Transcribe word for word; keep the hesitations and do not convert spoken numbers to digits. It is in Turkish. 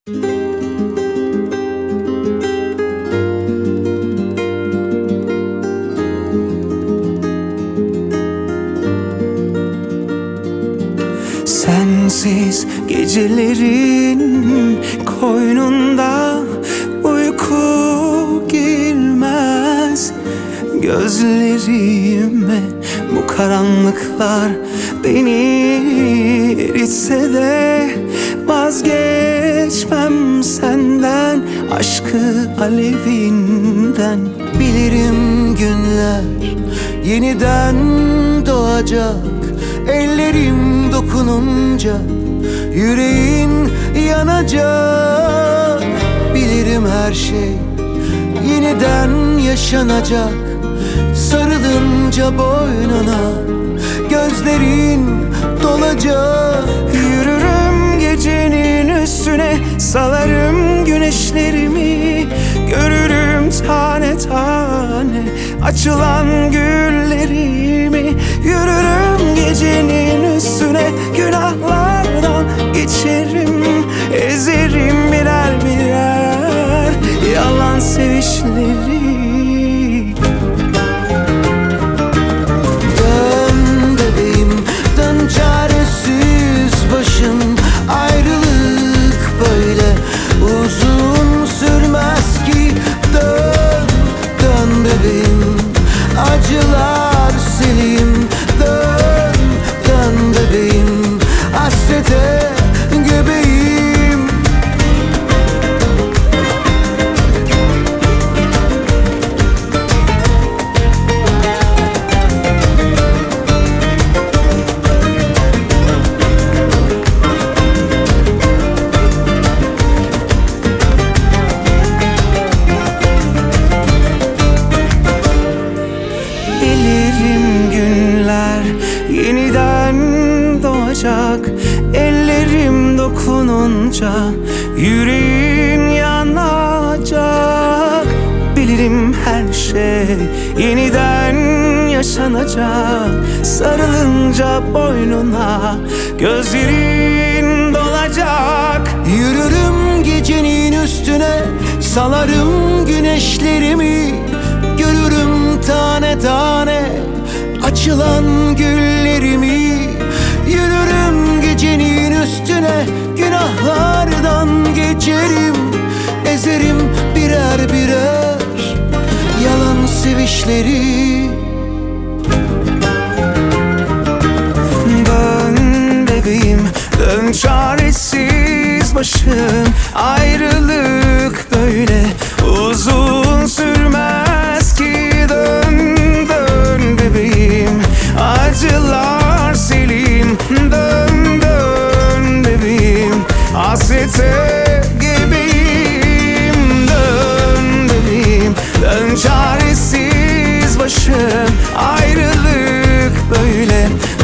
Sensiz gecelerin koynunda uyku girmez gözlerime. Bu karanlıklar beni eritse de vazgeçmem senden, aşkı alevinden. Bilirim günler yeniden doğacak, ellerim dokununca yüreğin yanacak. Bilirim her şey yeniden yaşanacak, sarılınca boynuna gözlerin dolacak. Yürürüm gecenin üstüne, salarım güneşlerimi. Görürüm tane tane açılan güllerimi. Yürürüm gecenin üstüne, günahlardan geçerim. Ezerim birer birer yalan sevişleri. Dön bebeğim, dön çaresiz başım. Ayrılık böyle uzun sürmez ki. Dön, dön bebeğim, acılar sileyim. Dön, dön bebeğim, hasrete göbeğim. Bilirim günler yeniden doğacak, ellerim dokununca yüreğin yanacak. Bilirim her şey yeniden yaşanacak, sarılınca boynuna gözlerin dolacak. Yürürüm gecenin üstüne, salarım güneşlerimi. Görürüm tane tane açılan güllerimi. Yürürüm gecenin üstüne, günahlardan geçerim. Ezerim birer birer yalan sevişleri. Dön bebeğim, dön çaresiz başım. Ayrılık böyle uzun sürmez ki. Dön, dön bebeğim, acılar sileyim. Dön, dön bebeğim, hasrete gebeyim. Dön bebeğim, dön çaresiz başım. Ayrılık böyle